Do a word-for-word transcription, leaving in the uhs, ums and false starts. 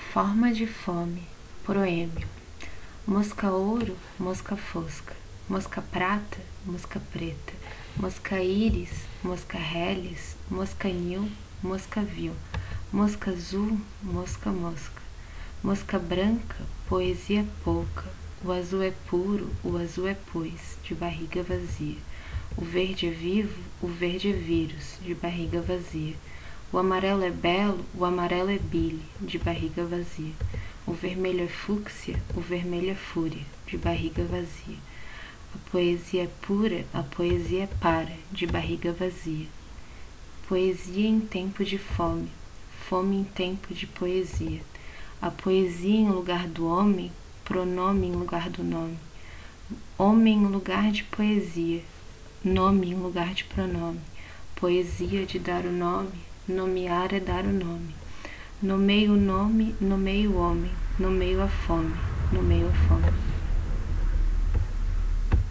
Forma de fome, proêmio. Mosca ouro, mosca fosca. Mosca prata, mosca preta. Mosca íris, mosca reles. Mosca nil, mosca vil. Mosca azul, mosca mosca. Mosca branca, poesia pouca. O azul é puro, o azul é pois, de barriga vazia. O verde é vivo, o verde é vírus, de barriga vazia. O amarelo é belo, o amarelo é bile, de barriga vazia. O vermelho é fúcsia, o vermelho é fúria, de barriga vazia. A poesia é pura, a poesia é para, de barriga vazia. Poesia em tempo de fome, fome em tempo de poesia. A poesia em lugar do homem, pronome em lugar do nome. Homem em lugar de poesia, nome em lugar de pronome. Poesia de dar o nome, nomear é dar o nome. Nomeio o nome, nomeio o homem, nomeio a fome, nomeio a fome.